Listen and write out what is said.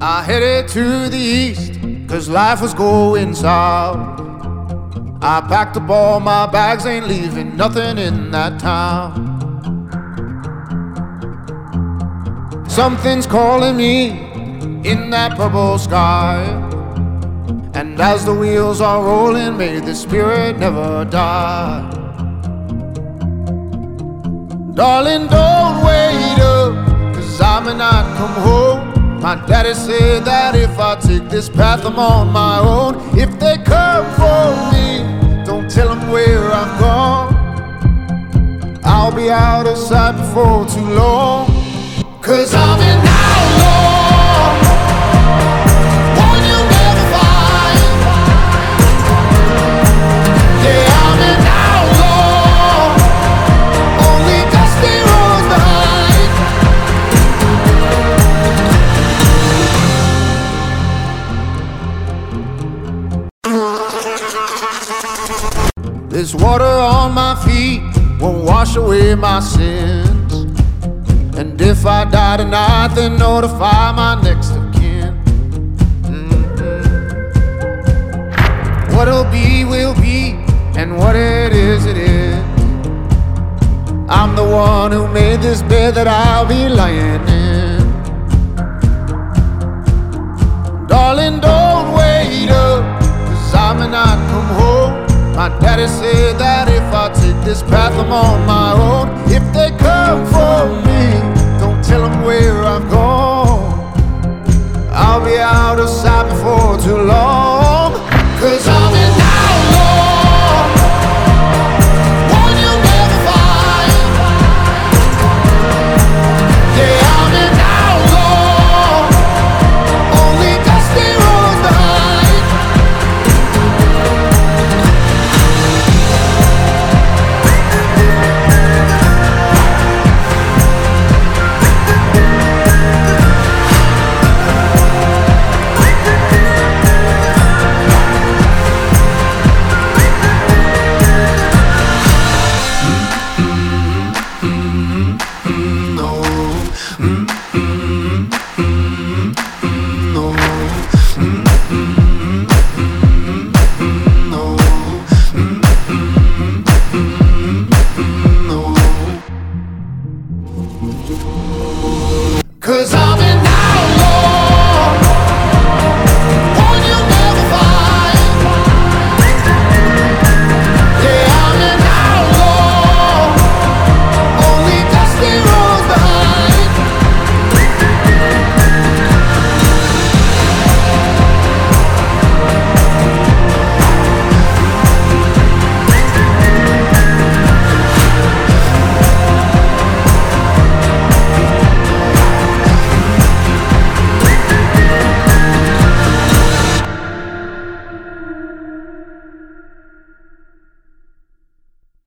I headed to the east, 'cause life was going south. I packed up all my bags, ain't leaving nothing in that town. Something's calling me in that purple sky, and as the wheels are rolling, may the spirit never die. Darling, don't wait up, 'cause I may not come home. My daddy said that if I take this path, I'm on my own. If they come for me, don't tell them where I'm gone. I'll be out of sight before too long, 'cause I'm an outlaw, one you'll never find. Yeah, I'm an outlaw, only dusty roads behind. This water on my feet won't wash away my sins, and if I die tonight, then notify my next of kin. What'll be will be, and what it is, it is. I'm the one who made this bed that I'll be lying in. Darling, don't wait up, 'cause I may not come home. My daddy said that if I take this path, I'm on my own. If they come for me, don't tell them where I've gone. I'll be out of sight before too long, 'cause I'm an outlaw, one you'll never find. Yeah, I'm an outlaw, only dusty roads behind. Cause I'm in